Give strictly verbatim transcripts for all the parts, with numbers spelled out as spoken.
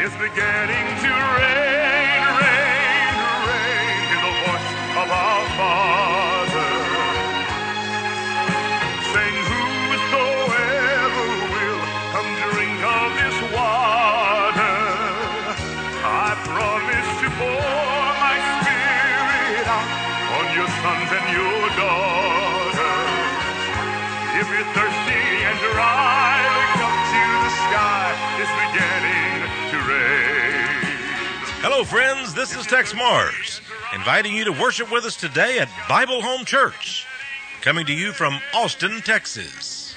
is beginning to reign, reign, reign. Hear the voice of our Father, saying, whosoever will come drink of this water, I promise to pour my Spirit out on your sons and your daughters. If you're thirsty and dry, look up to the sky. It's beginning to rain. Hello, friends. This is Tex Mars, inviting you to worship with us today at Bible Home Church, coming to you from Austin, Texas.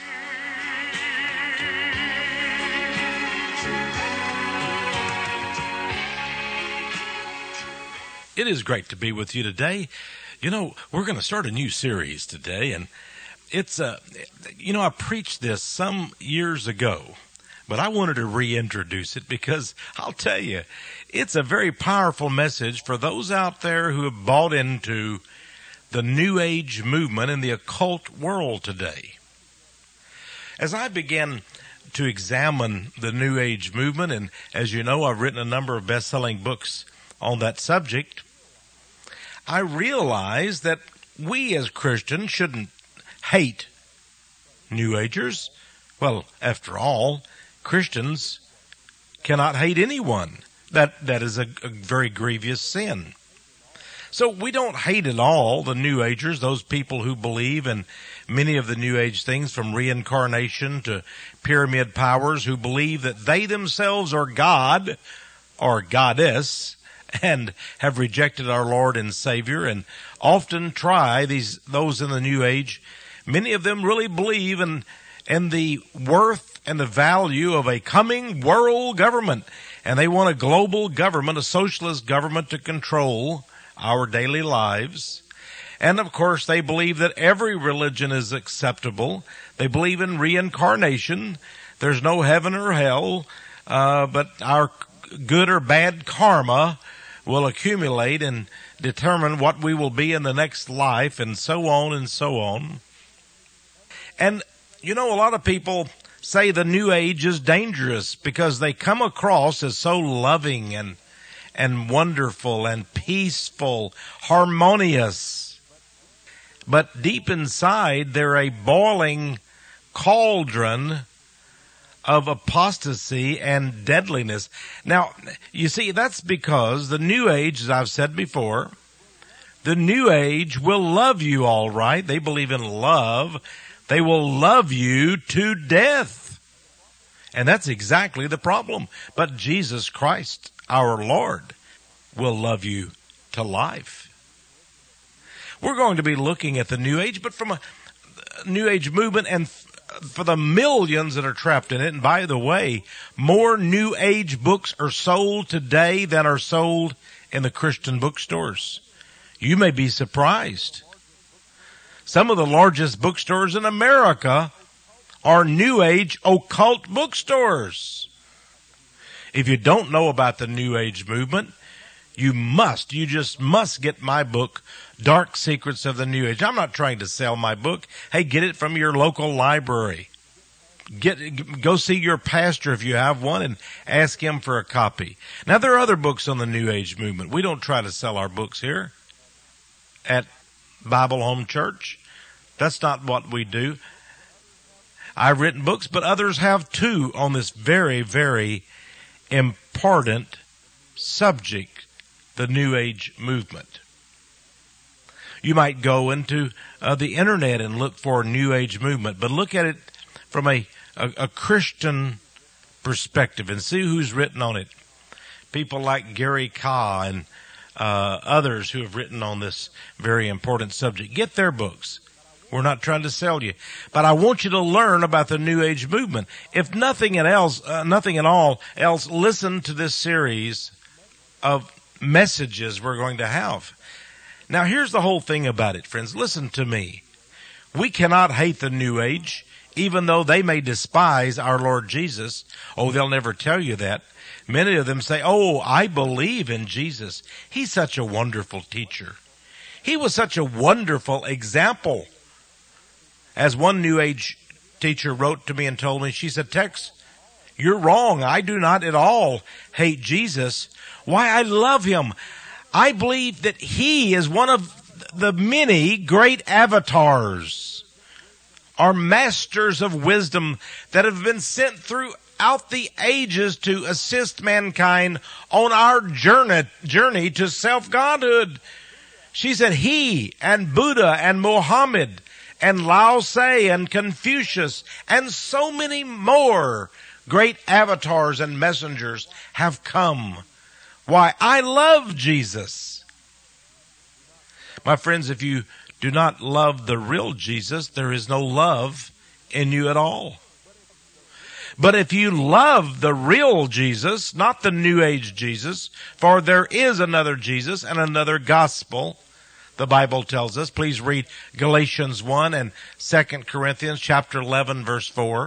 It is great to be with you today. You know, we're going to start a new series today, and it's, uh, you know, I preached this some years ago, but I wanted to reintroduce it because I'll tell you, it's a very powerful message for those out there who have bought into the New Age movement in the occult world today. As I began to examine the New Age movement, and as you know, I've written a number of best-selling books on that subject, I realized that we as Christians shouldn't hate New Agers. Well, after all, Christians cannot hate anyone. That that is a, a very grievous sin. So we don't hate at all the New Agers, those people who believe in many of the New Age things, from reincarnation to pyramid powers, who believe that they themselves are God or goddess and have rejected our Lord and Savior, and often try, these those in the New Age, many of them really believe in, in the worth and the value of a coming world government. And they want a global government, a socialist government, to control our daily lives. And of course, they believe that every religion is acceptable. They believe in reincarnation. There's no heaven or hell, uh, but our good or bad karma will accumulate and determine what we will be in the next life, and so on and so on. And, you know, a lot of people say the New Age is dangerous because they come across as so loving and and wonderful and peaceful, harmonious. But deep inside, they're a boiling cauldron of apostasy and deadliness. Now, you see, that's because the New Age, as I've said before, the New Age will love you all right. They believe in love. They will love you to death. And that's exactly the problem. But Jesus Christ, our Lord, will love you to life. We're going to be looking at the New Age, but from a New Age movement, and for the millions that are trapped in it. And by the way, more New Age books are sold today than are sold in the Christian bookstores. You may be surprised. Some of the largest bookstores in America are New Age occult bookstores. If you don't know about the New Age movement, you must, you just must get my book, Dark Secrets of the New Age. I'm not trying to sell my book. Hey, get it from your local library. Get, go see your pastor if you have one and ask him for a copy. Now, there are other books on the New Age movement. We don't try to sell our books here at Bible Home Church. That's not what we do. I've written books, but others have too, on this very, very important subject, the New Age movement. You might go into uh, the internet and look for a New Age movement, but look at it from a, a, a Christian perspective and see who's written on it. People like Gary Kah and uh, others who have written on this very important subject. Get their books. We're not trying to sell you, but I want you to learn about the New Age movement. If nothing else, uh, nothing at all else, listen to this series of messages we're going to have. Now, here's the whole thing about it, friends. Listen to me. We cannot hate the New Age, even though they may despise our Lord Jesus. Oh, they'll never tell you that. Many of them say, oh, I believe in Jesus. He's such a wonderful teacher. He was such a wonderful example. As one New Age teacher wrote to me and told me, she said, Tex, You're wrong. I do not at all hate Jesus. Why? I love him. I believe that he is one of the many great avatars, or masters of wisdom that have been sent throughout the ages to assist mankind on our journey, journey to self-godhood. She said he and Buddha and Muhammad and Lao Tse and Confucius and so many more great avatars and messengers have come. Why? I love Jesus. My friends, if you do not love the real Jesus, there is no love in you at all. But if you love the real Jesus, not the New Age Jesus, for there is another Jesus and another gospel, the Bible tells us. Please read Galatians one and Second Corinthians chapter eleven, verse four.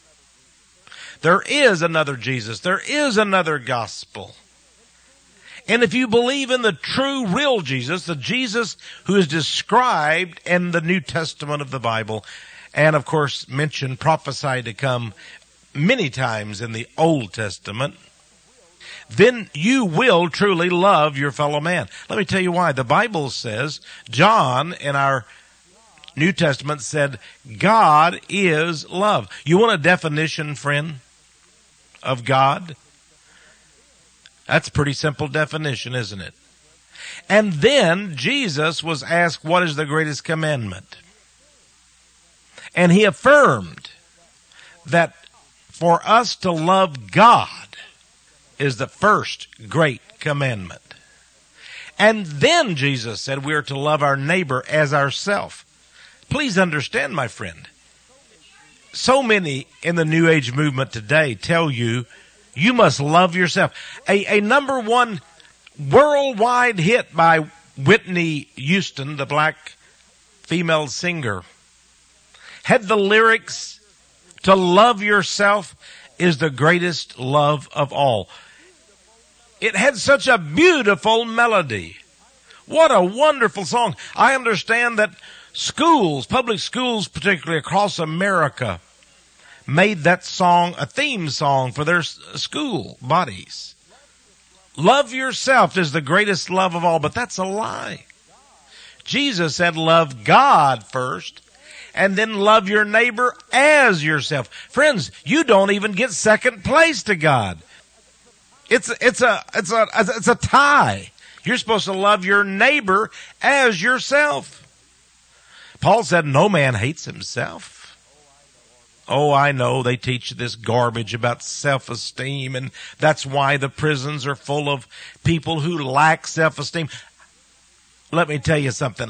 There is another Jesus. There is another gospel. And if you believe in the true, real Jesus, the Jesus who is described in the New Testament of the Bible, and of course mentioned, prophesied to come many times in the Old Testament, then you will truly love your fellow man. Let me tell you why. The Bible says, John in our New Testament said, God is love. You want a definition, friend, of God? That's a pretty simple definition, isn't it? And then Jesus was asked, what is the greatest commandment? And he affirmed that for us to love God is the first great commandment. And then Jesus said we are to love our neighbor as ourselves. Please understand, my friend, so many in the New Age movement today tell you you must love yourself. A, a number one worldwide hit by Whitney Houston, the black female singer, had the lyrics, to love yourself is the greatest love of all. It had such a beautiful melody. What a wonderful song. I understand that schools, public schools particularly across America, made that song a theme song for their school bodies. Love yourself is the greatest love of all, but that's a lie. Jesus said love God first, and then love your neighbor as yourself. Friends, you don't even get second place to God. It's it's a it's a it's a tie. You're supposed to love your neighbor as yourself. Paul said no man hates himself. Oh, I know they teach this garbage about self-esteem, and that's why the prisons are full of people who lack self-esteem. Let me tell you something.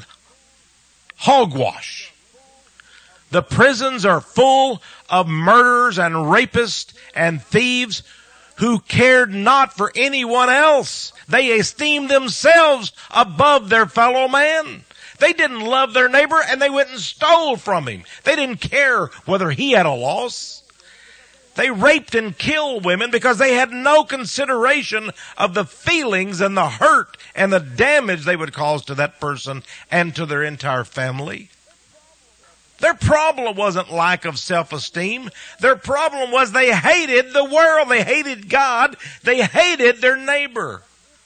Hogwash. The prisons are full of murderers and rapists and thieves who cared not for anyone else. They esteemed themselves above their fellow man. They didn't love their neighbor, and they went and stole from him. They didn't care whether he had a loss. They raped and killed women because they had no consideration of the feelings and the hurt and the damage they would cause to that person and to their entire family. Their problem wasn't lack of self-esteem. Their problem was they hated the world. They hated God. They hated their neighbor.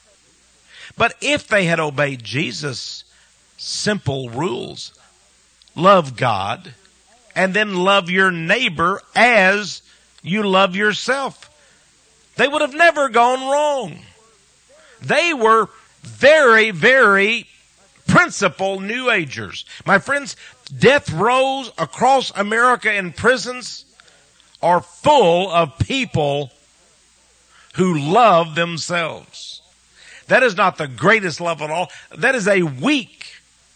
But if they had obeyed Jesus' simple rules, love God and then love your neighbor as you love yourself, they would have never gone wrong. They were very, very principled New Agers. My friends, death rows across America in prisons are full of people who love themselves. That is not the greatest love of all. That is a weak,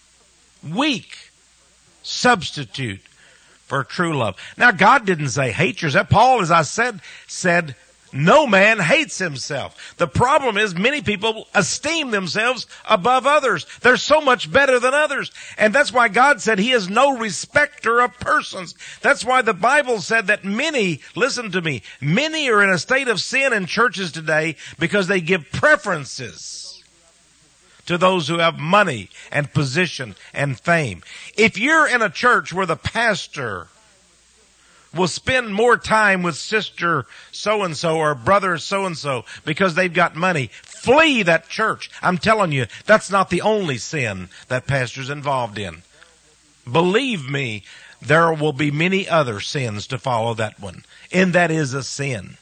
weak substitute for true love. Now, God didn't say hate yourself. Paul, as I said, said no man hates himself. The problem is many people esteem themselves above others. They're so much better than others. And that's why God said he is no respecter of persons. That's why the Bible said that many, listen to me, many are in a state of sin in churches today because they give preferences to those who have money and position and fame. If you're in a church where the pastor will spend more time with sister so-and-so or brother so-and-so because they've got money. Flee that church. I'm telling you, that's not the only sin that pastor's involved in. Believe me, there will be many other sins to follow that one. And that is a sin.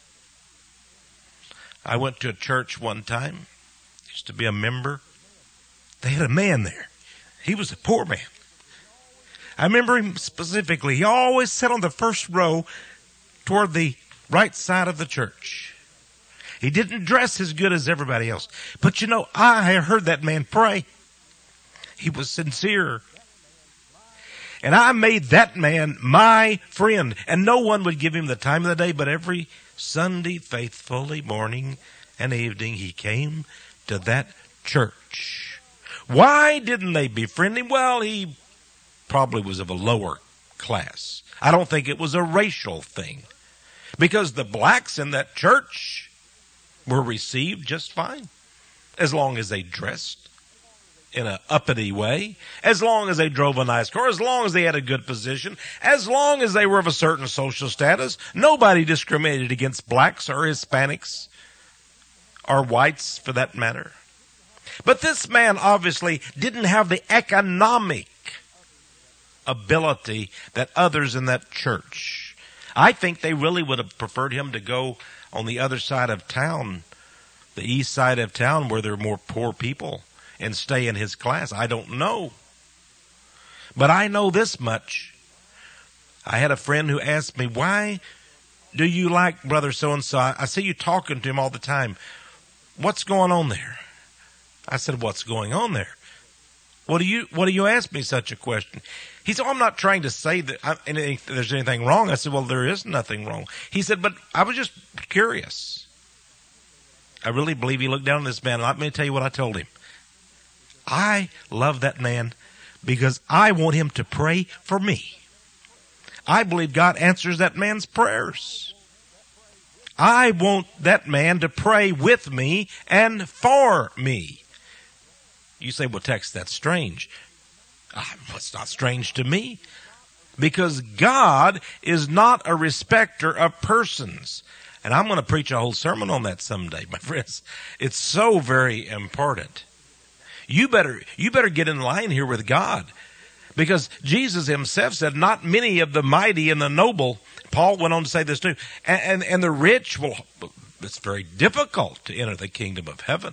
I went to a church one time. Used to be a member. They had a man there. He was a poor man. I remember him specifically. He always sat on the first row toward the right side of the church. He didn't dress as good as everybody else. But you know, I heard that man pray. He was sincere. And I made that man my friend. And no one would give him the time of the day, but every Sunday, faithfully, morning and evening, he came to that church. Why didn't they befriend him? Well, he probably was of a lower class. I don't think it was a racial thing, because the blacks in that church were received just fine, as long as they dressed in an uppity way, as long as they drove a nice car, as long as they had a good position, as long as they were of a certain social status. Nobody discriminated against blacks or Hispanics or whites for that matter. But this man obviously didn't have the economic ability that others in that church. I think they really would have preferred him to go on the other side of town, the east side of town, where there are more poor people, and stay in his class. I don't know. But I know this much. I had a friend who asked me, why do you like brother so-and-so? I see you talking to him all the time. What's going on there? I said, what's going on there? What do you, what do you ask me such a question? He said, oh, I'm not trying to say that I, any, there's anything wrong. I said, well, there is nothing wrong. He said, but I was just curious. I really believe he looked down on this man. Let me tell you what I told him. I love that man because I want him to pray for me. I believe God answers that man's prayers. I want that man to pray with me and for me. You say, well, Tex, that's strange. Ah, it's not strange to me, because God is not a respecter of persons. And I'm going to preach a whole sermon on that someday, my friends. It's so very important. You better, you better get in line here with God, because Jesus himself said, not many of the mighty and the noble, Paul went on to say this too, and, and, and the rich will, it's very difficult to enter the kingdom of heaven.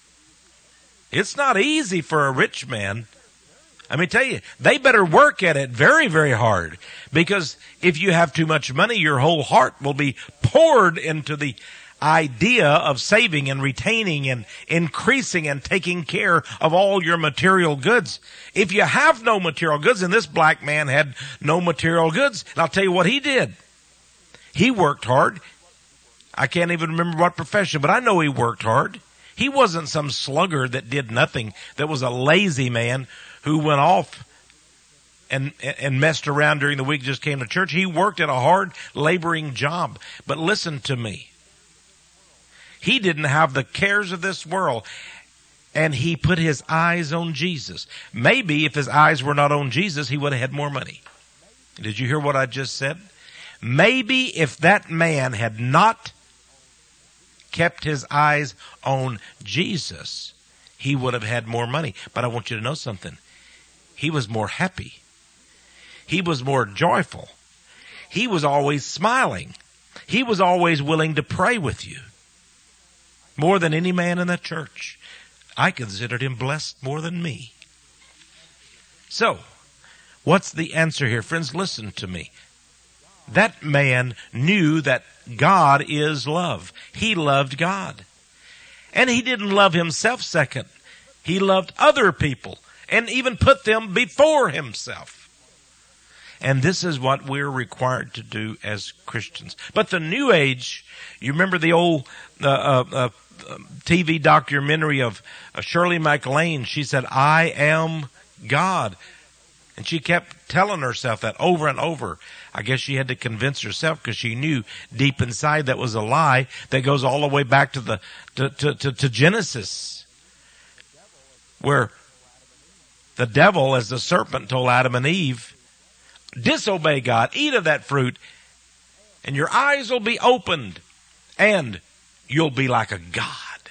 It's not easy for a rich man. Let me tell you, they better work at it very, very hard, because if you have too much money, your whole heart will be poured into the idea of saving and retaining and increasing and taking care of all your material goods. If you have no material goods, and this black man had no material goods, and I'll tell you what he did. He worked hard. I can't even remember what profession, but I know he worked hard. He wasn't some sluggard that did nothing, that was a lazy man who went off and and messed around during the week, just came to church. He worked at a hard laboring job. But listen to me. He didn't have the cares of this world, and he put his eyes on Jesus. Maybe if his eyes were not on Jesus, he would have had more money. Did you hear what I just said? Maybe if that man had not kept his eyes on Jesus, he would have had more money. But I want you to know something. He was more happy. He was more joyful. He was always smiling. He was always willing to pray with you. More than any man in that church. I considered him blessed more than me. So, what's the answer here? Friends, listen to me. That man knew that God is love. He loved God. And he didn't love himself second. He loved other people and even put them before himself. And this is what we're required to do as Christians. But the New Age, you remember the old uh, uh, uh, T V documentary of uh, Shirley MacLaine? She said, I am God. And she kept telling herself that over and over. I guess she had to convince herself, because she knew deep inside that was a lie that goes all the way back to the to, to, to, to Genesis, where the devil, as the serpent told Adam and Eve, disobey God, eat of that fruit, and your eyes will be opened, and you'll be like a god.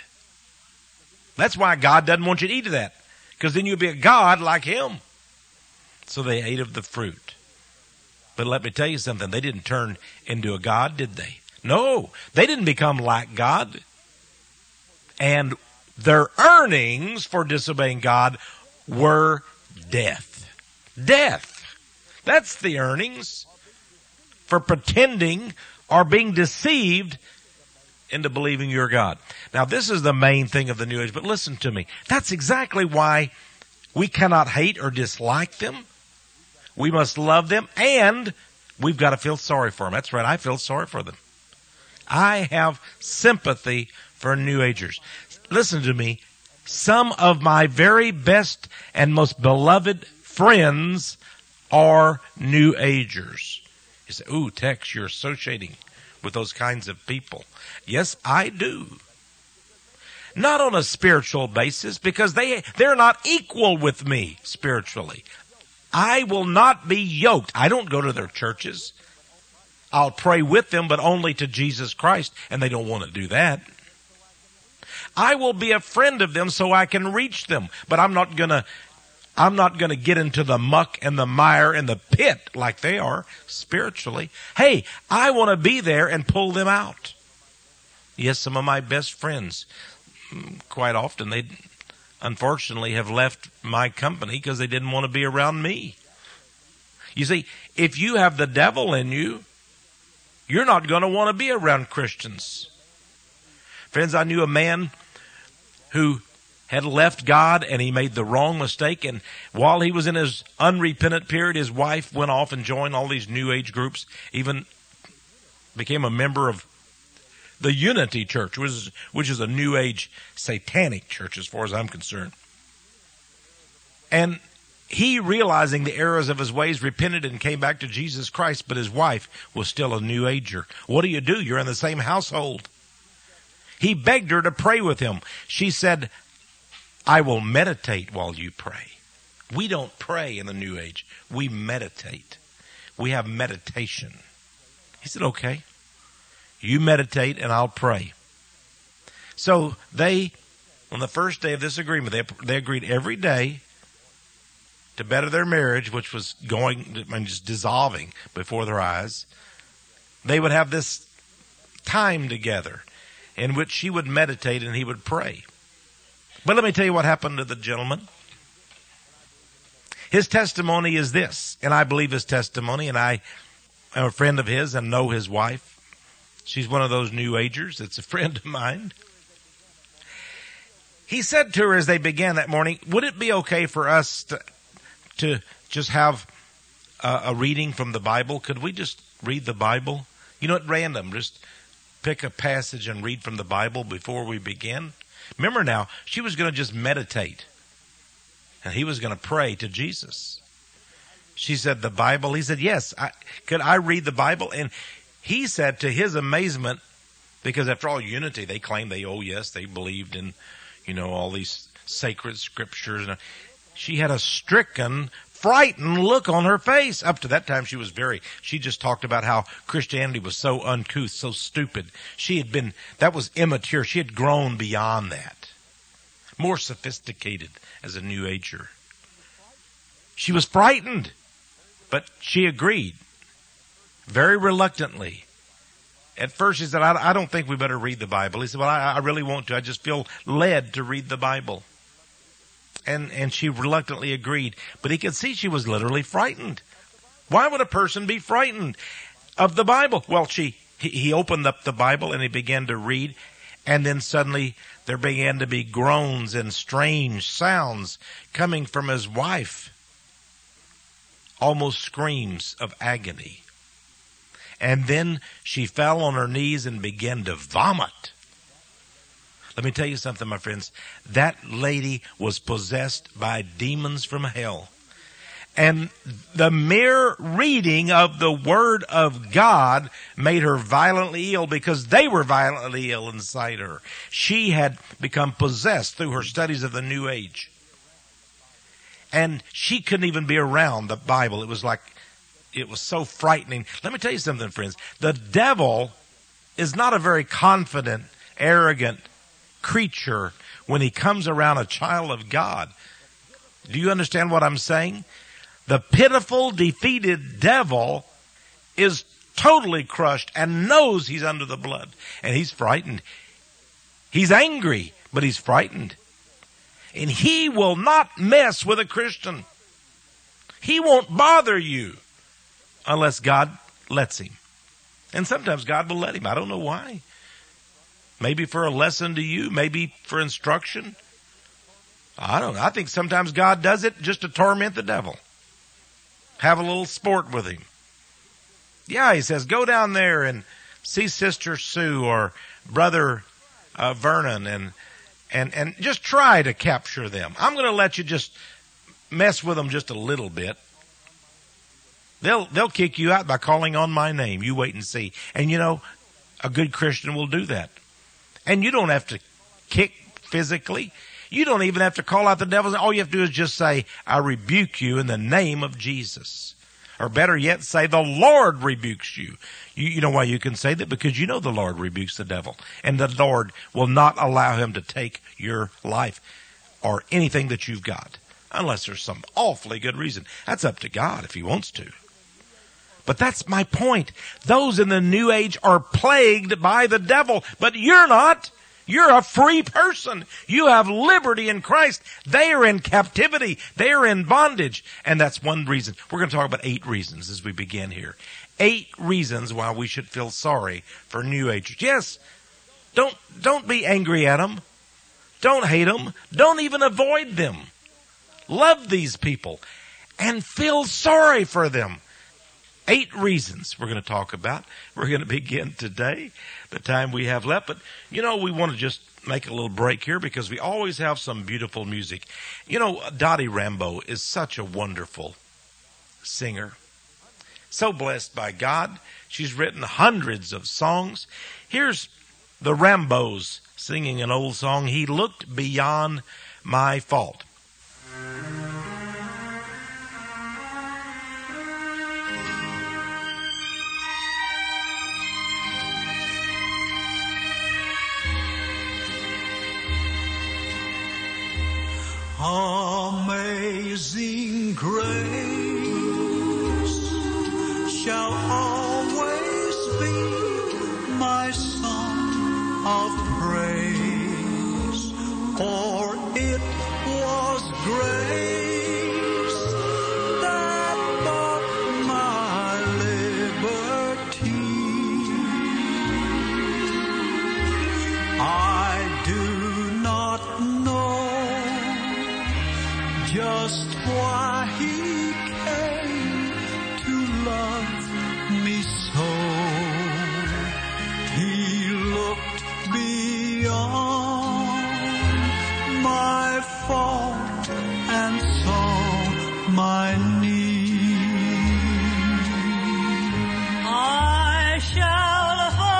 That's why God doesn't want you to eat of that, because then you'll be a god like him. So they ate of the fruit. But let me tell you something. They didn't turn into a god, did they? No, they didn't become like God. And their earnings for disobeying God were death. Death. That's the earnings for pretending or being deceived into believing you're God. Now, this is the main thing of the New Age, but listen to me. That's exactly why we cannot hate or dislike them. We must love them, and we've got to feel sorry for them. That's right, I feel sorry for them. I have sympathy for New Agers. Listen to me. Some of my very best and most beloved friends are New Agers. You say, ooh, Tex, you're associating with those kinds of people. Yes, I do. Not on a spiritual basis, because they, they're not equal with me spiritually. I will not be yoked. I don't go to their churches. I'll pray with them, but only to Jesus Christ, and they don't want to do that. I will be a friend of them so I can reach them, but I'm not gonna, I'm not gonna get into the muck and the mire and the pit like they are spiritually. Hey, I want to be there and pull them out. Yes, some of my best friends, quite often they unfortunately have left my company because they didn't want to be around me. You see, if you have the devil in you, you're not going to want to be around Christians. Friends, I knew a man who had left God and he made the wrong mistake. And while he was in his unrepentant period, his wife went off and joined all these New Age groups, even became a member of the Unity Church, which is, which is a New Age satanic church as far as I'm concerned. And he, realizing the errors of his ways, repented and came back to Jesus Christ, but his wife was still a New Ager. What do you do? You're in the same household. He begged her to pray with him. She said, I will meditate while you pray. We don't pray in the New Age. We meditate. We have meditation. He said, okay. You meditate and I'll pray. So they, on the first day of this agreement, they, they agreed every day to better their marriage, which was going, I mean, just dissolving before their eyes. They would have this time together in which she would meditate and he would pray. But let me tell you what happened to the gentleman. His testimony is this, and I believe his testimony, and I am a friend of his and know his wife. She's one of those New Agers. It's a friend of mine. He said to her as they began that morning, would it be okay for us to, to just have a, a reading from the Bible? Could we just read the Bible? You know, at random, just pick a passage and read from the Bible before we begin. Remember now, she was going to just meditate. And he was going to pray to Jesus. She said, the Bible? He said, yes. I, could I read the Bible? And he said, to his amazement, because after all, Unity, they claim they, oh yes, they believed in, you know, all these sacred scriptures. And she had a stricken, frightened look on her face. Up to that time, she was very, she just talked about how Christianity was so uncouth, so stupid. She had been, that was immature. She had grown beyond that. More sophisticated as a New Ager. She was frightened, but she agreed. Very reluctantly. At first she said, I, I don't think we better read the Bible. He said, well, I, I really want to. I just feel led to read the Bible. And, and she reluctantly agreed. But he could see she was literally frightened. Why would a person be frightened of the Bible? Well, she, he, he opened up the Bible and he began to read. And then suddenly there began to be groans and strange sounds coming from his wife. Almost screams of agony. And then she fell on her knees and began to vomit. Let me tell you something, my friends. That lady was possessed by demons from hell. And the mere reading of the Word of God made her violently ill because they were violently ill inside her. She had become possessed through her studies of the New Age. And she couldn't even be around the Bible. It was like, it was so frightening. Let me tell you something, friends. The devil is not a very confident, arrogant creature when he comes around a child of God. Do you understand what I'm saying? The pitiful, defeated devil is totally crushed and knows he's under the blood. And he's frightened. He's angry, but he's frightened. And he will not mess with a Christian. He won't bother you unless God lets him. And sometimes God will let him. I don't know why. Maybe for a lesson to you, maybe for instruction. I don't know. I think sometimes God does it just to torment the devil. Have a little sport with him. Yeah, he says, go down there and see Sister Sue or Brother uh, Vernon and, and, and just try to capture them. I'm going to let you just mess with them just a little bit. They'll, they'll kick you out by calling on my name. You wait and see. And you know, a good Christian will do that. And you don't have to kick physically. You don't even have to call out the devil. All you have to do is just say, I rebuke you in the name of Jesus. Or better yet, say, the Lord rebukes you. you. You know why you can say that? Because you know the Lord rebukes the devil. And the Lord will not allow him to take your life or anything that you've got. Unless there's some awfully good reason. That's up to God if he wants to. But that's my point. Those in the New Age are plagued by the devil. But you're not. You're a free person. You have liberty in Christ. They are in captivity. They are in bondage. And that's one reason. We're going to talk about eight reasons as we begin here. Eight reasons why we should feel sorry for New Agers. Yes, don't, don't be angry at them. Don't hate them. Don't even avoid them. Love these people and feel sorry for them. Eight reasons we're going to talk about. We're going to begin today, the time we have left. But, you know, we want to just make a little break here because we always have some beautiful music. You know, Dottie Rambo is such a wonderful singer. So blessed by God. She's written hundreds of songs. Here's the Rambos singing an old song, He Looked Beyond My Fault. Amazing grace shall always be my song of praise, for it was grace that bought my liberty. I do not know just why he came to love me so. He looked beyond my fault and saw my need. I shall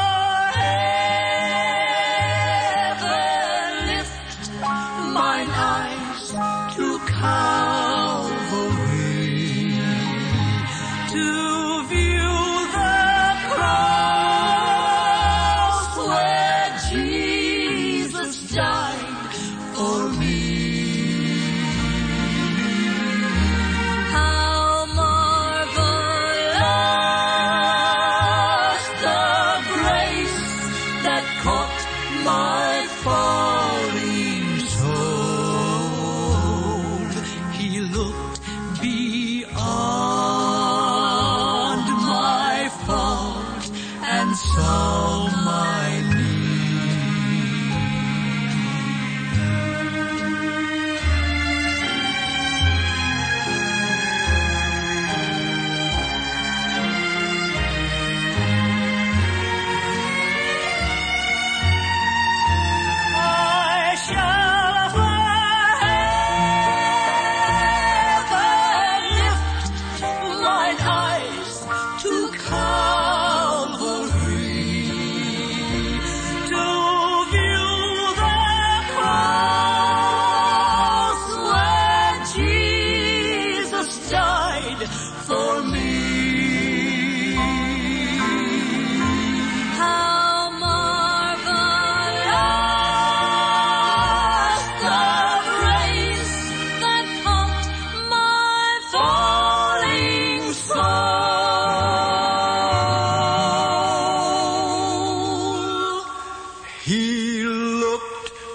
forever lift mine eyes to Calvary, to view the cross where Jesus died for me.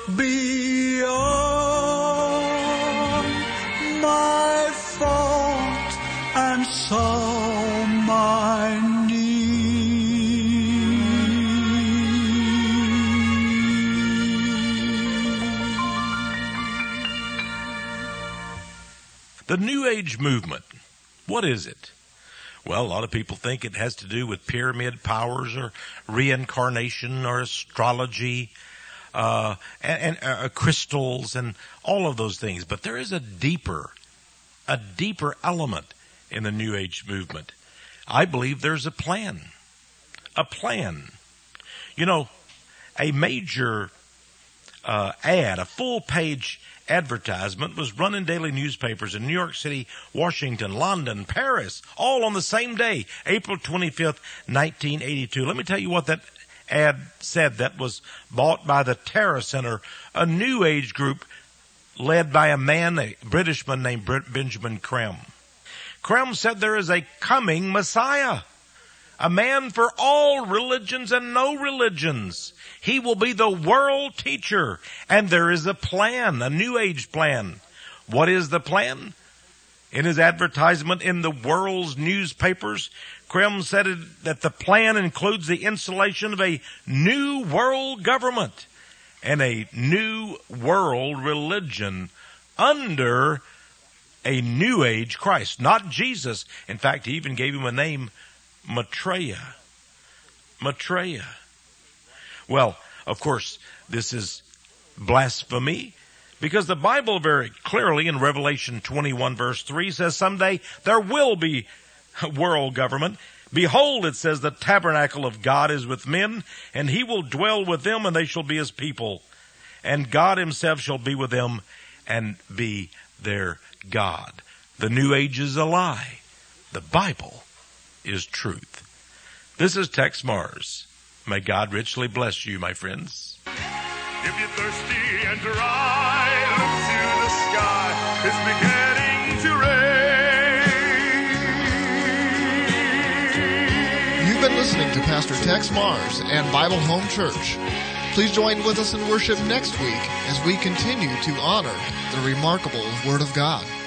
beyond my fault and saw my need. The New Age movement, what is it? Well, a lot of people think it has to do with pyramid powers or reincarnation or astrology, uh, and, and uh, crystals and all of those things. But there is a deeper, a deeper element in the New Age movement. I believe there's a plan, a plan. You know, a major uh, ad, a full-page advertisement was run in daily newspapers in New York City, Washington, London, Paris, all on the same day, April twenty-fifth, nineteen eighty-two. Let me tell you what that ad said. That was bought by the Terra Center, a New Age group led by a man, a Britishman named Benjamin Creme. Creme said there is a coming Messiah, a man for all religions and no religions. He will be the world teacher, and there is a plan, a New Age plan. What is the plan? In his advertisement in the world's newspapers, Creme said it, that the plan includes the installation of a new world government and a new world religion under a New Age Christ, not Jesus. In fact, he even gave him a name, Maitreya. Maitreya. Well, of course, this is blasphemy, because the Bible very clearly in Revelation twenty-one verse three says someday there will be world government. Behold, it says, the tabernacle of God is with men, and he will dwell with them, and they shall be his people. And God himself shall be with them and be their God. The New Age is a lie. The Bible is truth. This is Tex Mars. May God richly bless you, my friends. If you're thirsty and dry, look to the sky. It's beginning to rain. You've been listening to Pastor Tex Mars and Bible Home Church. Please join with us in worship next week as we continue to honor the remarkable Word of God.